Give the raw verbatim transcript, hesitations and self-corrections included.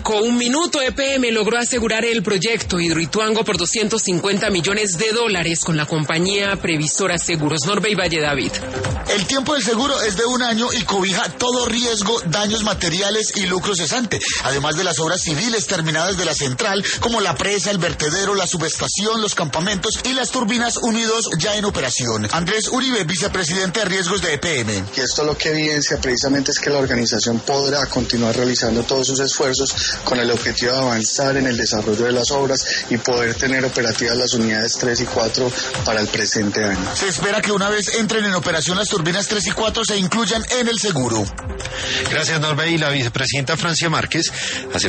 cinco, un minuto. E P M logró asegurar el proyecto Hidroituango por doscientos cincuenta millones de dólares con la compañía Previsora Seguros. Norbey Valle David. El tiempo del seguro es de un año y cobija todo riesgo, daños materiales y lucro cesante, además de las obras civiles terminadas de la central, como la presa, el vertedero, la subestación, los campamentos y las turbinas unidos ya en operación. Andrés Uribe, vicepresidente de riesgos de E P M. Y esto lo que evidencia precisamente es que la organización podrá continuar realizando todos sus esfuerzos con el objetivo de avanzar en el desarrollo de las obras y poder tener operativas las unidades tres y cuatro para el presente año. Se espera que una vez entren en operación las turbinas tres y cuatro se incluyan en el seguro. Gracias, Norbey. Y la vicepresidenta Francia Márquez